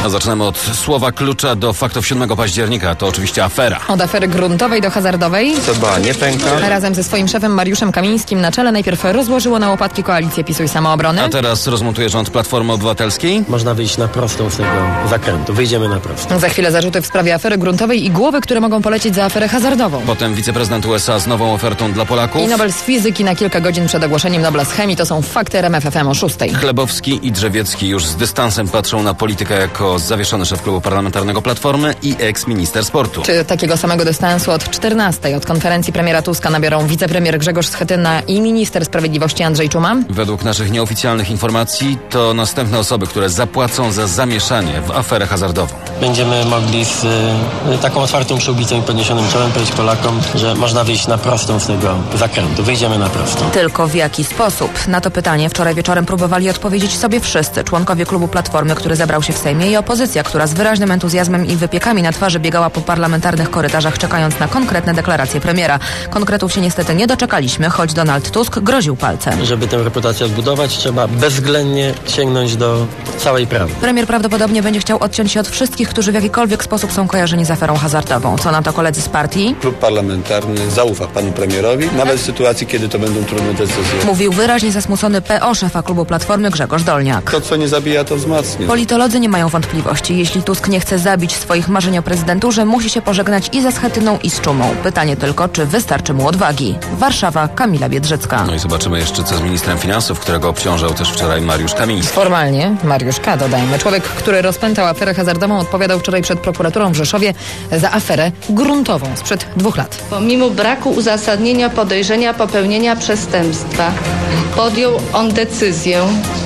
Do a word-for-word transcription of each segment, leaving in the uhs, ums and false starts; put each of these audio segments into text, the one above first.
A zaczynamy od słowa klucza do faktów siódmego października. To oczywiście afera. Od afery gruntowej do hazardowej. C B A nie pęka. Razem ze swoim szefem Mariuszem Kamińskim na czele najpierw rozłożyło na łopatki koalicję PiSu i Samoobrony. A teraz rozmontuje rząd Platformy Obywatelskiej. Można wyjść na prostą z tego zakrętu. Wyjdziemy na prostą. Za chwilę zarzuty w sprawie afery gruntowej i głowy, które mogą polecieć za aferę hazardową. Potem wiceprezydent U S A z nową ofertą dla Polaków. I Nobel z fizyki na kilka godzin przed ogłoszeniem Nobla z chemii. To są fakty R M F F M o szóstej. Chlebowski i Drzewiecki już z dystansem patrzą na politykę jako zawieszony szef klubu parlamentarnego Platformy i eks-minister sportu. Czy takiego samego dystansu od czternastej od konferencji premiera Tuska nabiorą wicepremier Grzegorz Schetyna i minister sprawiedliwości Andrzej Czuma? Według naszych nieoficjalnych informacji to następne osoby, które zapłacą za zamieszanie w aferę hazardową. Będziemy mogli z y, taką otwartą przyłbicą i podniesionym czołem powiedzieć Polakom, że można wyjść na prostą z tego zakrętu. Wyjdziemy na prostą. Tylko w jaki sposób? Na to pytanie wczoraj wieczorem próbowali odpowiedzieć sobie wszyscy członkowie klubu Platformy, który zebrał się w Sejmie, i opozycja, która z wyraźnym entuzjazmem i wypiekami na twarzy biegała po parlamentarnych korytarzach, czekając na konkretne deklaracje premiera. Konkretów się niestety nie doczekaliśmy, choć Donald Tusk groził palcem. Żeby tę reputację odbudować, trzeba bezwzględnie sięgnąć do całej prawdy. Premier prawdopodobnie będzie chciał odciąć się od wszystkich, którzy w jakikolwiek sposób są kojarzeni z aferą hazardową. Co na to koledzy z partii? Klub parlamentarny zaufa panu premierowi, nawet w sytuacji, kiedy to będą trudne decyzje. Mówił wyraźnie zasmucony P O szefa klubu Platformy Grzegorz Dolniak. To, co nie zabija, to wzmacnia. Politolodzy nie mają wątpliwości. Jeśli Tusk nie chce zabić swoich marzeń o prezydenturze, musi się pożegnać i ze Schetyną, i z Czumą. Pytanie tylko, czy wystarczy mu odwagi. Warszawa, Kamila Biedrzycka. No i zobaczymy jeszcze, co z ministrem finansów, którego obciążał też wczoraj Mariusz Kamiński. Formalnie Mariusz K., dodajmy. Człowiek, który rozpętał aferę hazardową, odpowiadał wczoraj przed prokuraturą w Rzeszowie za aferę gruntową sprzed dwóch lat. Pomimo braku uzasadnienia podejrzenia popełnienia przestępstwa, podjął on decyzję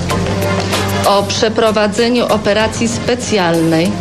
o przeprowadzeniu operacji specjalnej,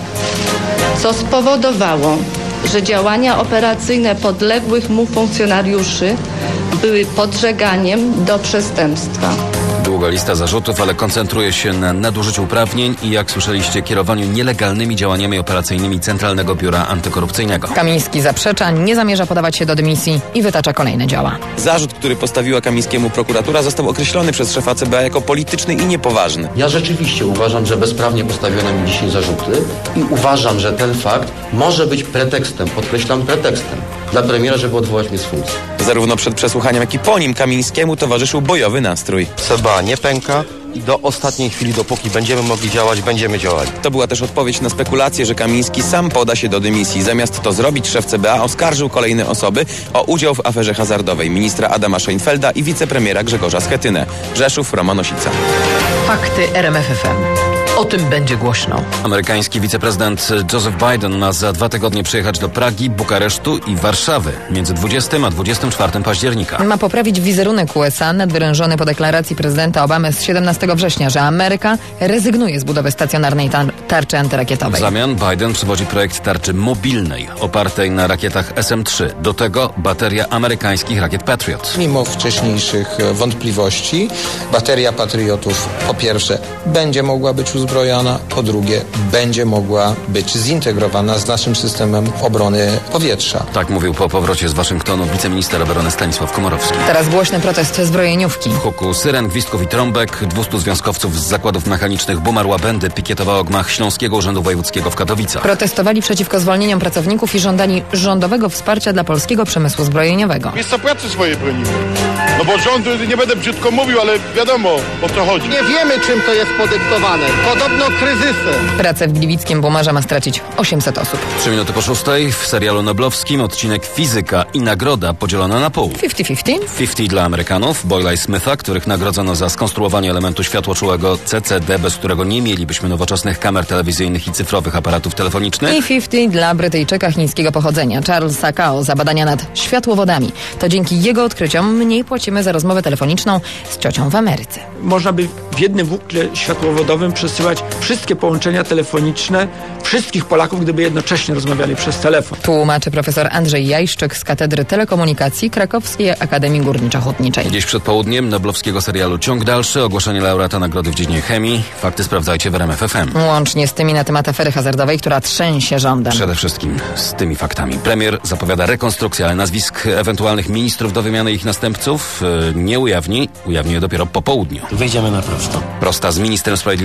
co spowodowało, że działania operacyjne podległych mu funkcjonariuszy były podżeganiem do przestępstwa. Długa lista zarzutów, ale koncentruje się na nadużyciu uprawnień i, jak słyszeliście, kierowaniu nielegalnymi działaniami operacyjnymi Centralnego Biura Antykorupcyjnego. Kamiński zaprzecza, nie zamierza podawać się do dymisji i wytacza kolejne działa. Zarzut, który postawiła Kamińskiemu prokuratura, został określony przez szefa C B A jako polityczny i niepoważny. Ja rzeczywiście uważam, że bezprawnie postawiono mi dzisiaj zarzuty i uważam, że ten fakt może być pretekstem, podkreślam pretekstem, dla premiera, żeby odwołać mnie z funkcji. Zarówno przed przesłuchaniem, jak i po nim Kamińskiemu towarzyszył bojowy nastrój. C B A nie pęka i do ostatniej chwili, dopóki będziemy mogli działać, będziemy działali. To była też odpowiedź na spekulację, że Kamiński sam poda się do dymisji. Zamiast to zrobić, szef C B A oskarżył kolejne osoby o udział w aferze hazardowej. Ministra Adama Szejnfelda i wicepremiera Grzegorza Schetynę. Rzeszów, Roman Osica. Fakty R M F F M. O tym będzie głośno. Amerykański wiceprezydent Joseph Biden ma za dwa tygodnie przyjechać do Pragi, Bukaresztu i Warszawy między dwudziestym a dwudziestym czwartym października. Ma poprawić wizerunek U S A, nadwyrężony po deklaracji prezydenta Obamy z siedemnastego września, że Ameryka rezygnuje z budowy stacjonarnej tar- tarczy antyrakietowej. W zamian Biden przywozi projekt tarczy mobilnej, opartej na rakietach S M trzy. Do tego bateria amerykańskich rakiet Patriot. Mimo wcześniejszych wątpliwości, bateria Patriotów po pierwsze będzie mogła być uzbrojona, po drugie będzie mogła być zintegrowana z naszym systemem obrony powietrza. Tak mówił po powrocie z Waszyngtonu wiceminister obrony Stanisław Komorowski. Teraz głośny protest zbrojeniówki. W huku syren, gwizdków i trąbek dwustu związkowców z zakładów mechanicznych Bumar Łabędy pikietowało gmach Śląskiego Urzędu Wojewódzkiego w Katowicach. Protestowali przeciwko zwolnieniom pracowników i żądali rządowego wsparcia dla polskiego przemysłu zbrojeniowego. Miejsca pracy swoje bronimy. No bo rząd, nie będę brzydko mówił, ale wiadomo, o co chodzi. Nie wiemy, czym to jest podyktowane. Podobno kryzysem. Pracę w gliwickim Bumarze ma stracić osiemset osób. Trzy minuty po szóstej w serialu noblowskim odcinek Fizyka i nagroda podzielona na pół. pięćdziesiąt pięćdziesiąt? pięćdziesiąt dla Amerykanów, Boyla i Smitha, których nagrodzono za skonstruowanie elementu światłoczułego C C D, bez którego nie mielibyśmy nowoczesnych kamer telewizyjnych i cyfrowych aparatów telefonicznych. I pięćdziesiąt dla Brytyjczyka chińskiego pochodzenia, Charlesa Kao, za badania nad światłowodami. To dzięki jego odkryciom mniej płacimy za rozmowę telefoniczną z ciocią w Ameryce. Można by w jednym włóknie światłowodowym przesyłać wszystkie połączenia telefoniczne wszystkich Polaków, gdyby jednocześnie rozmawiali przez telefon. Tłumaczy profesor Andrzej Jajszczyk z Katedry Telekomunikacji Krakowskiej Akademii Górniczo-Hutniczej. Dziś przed południem noblowskiego serialu Ciąg dalszy, ogłoszenie laureata nagrody w dziedzinie chemii. Fakty sprawdzajcie w R M F F M. Łącznie z tymi na temat afery hazardowej, która trzęsie rządem. Przede wszystkim z tymi faktami. Premier zapowiada rekonstrukcję, ale nazwisk ewentualnych ministrów do wymiany ich następców nie ujawni. Ujawni je dopiero po południu. Wyjdziemy na prosto. Prosta z ministrem sprawiedliwości Czumą.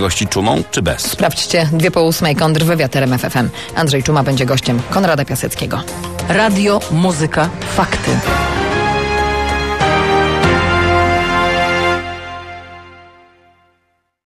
Czumą, czy bez? Sprawdźcie dwie po ósmej kontrwywiad R M F F M. Andrzej Czuma będzie gościem Konrada Piaseckiego. Radio, muzyka, fakty.